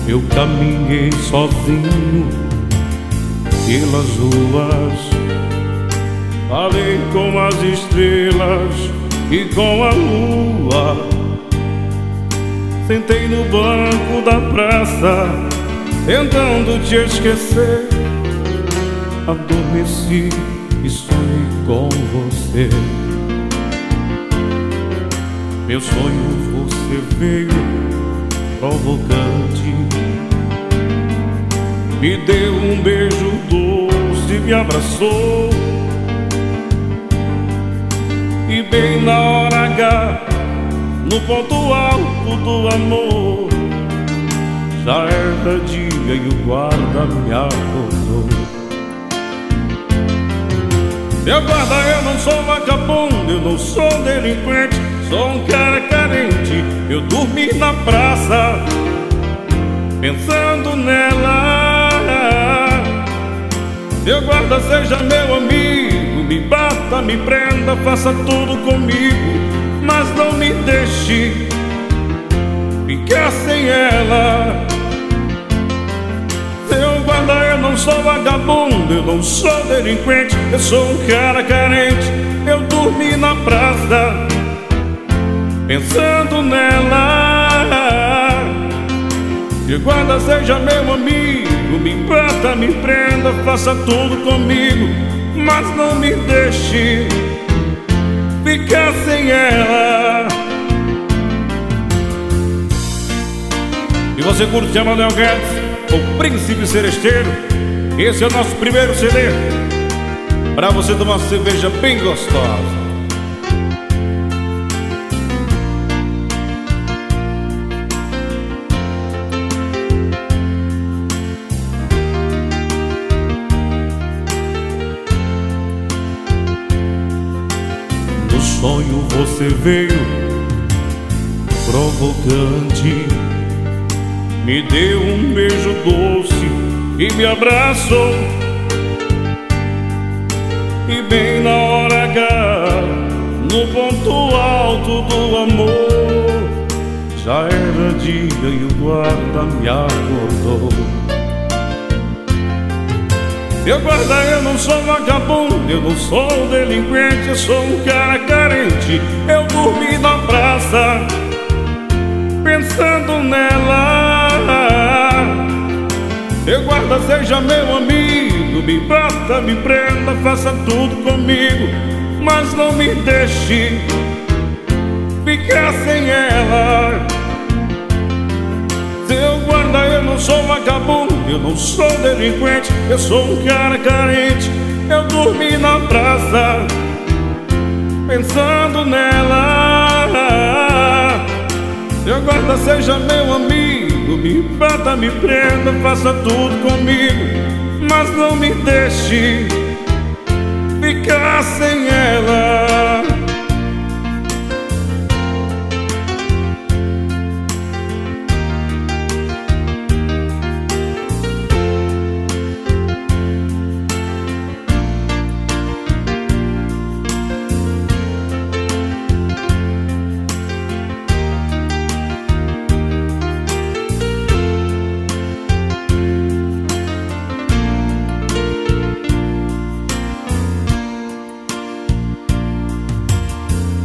Eu caminhei sozinho pelas ruas, falei com as estrelas e com a lua. Sentei no banco da praça, tentando te esquecer. Adormeci e sonhei com você. Meu sonho você veio provocante, me deu um beijo doce, me abraçou. E bem na hora H, no ponto alto do amor, já era dia e o guarda me acordou. Meu guarda, eu não sou vagabundo, eu não sou delinquente, sou um cara carente. Eu dormi na praça, pensando nela. Meu guarda, seja meu amigo, me bata, me prenda, faça tudo comigo, mas não me deixe ficar sem ela. Seu guarda, eu não sou vagabundo, eu não sou delinquente, eu sou um cara carente. Eu dormi na praça, pensando nela. Seu guarda, seja meu amigo, me bata, me prenda, faça tudo comigo, mas não me deixe ficar sem ela. E você curte a Manuel Guedes, o Príncipe Seresteiro? Esse é o nosso primeiro CD, pra você tomar uma cerveja bem gostosa. No sonho você veio provocante, me deu um beijo doce e me abraçou. E bem na hora H, no ponto alto do amor, já era dia e o guarda me acordou. Meu guarda, eu não sou vagabundo, eu não sou delinquente, eu sou um cara carente. Eu dormi na praça, pensando nela. Meu guarda, seja meu amigo, me bata, me prenda, faça tudo comigo, mas não me deixe ficar sem ela. Seu guarda, eu não sou vagabundo, eu não sou delinquente, eu sou um cara carente. Eu dormi na praça, pensando nela. Seu guarda, seja meu amigo, me bata, me prenda, faça tudo comigo, mas não me deixe ficar sem ela.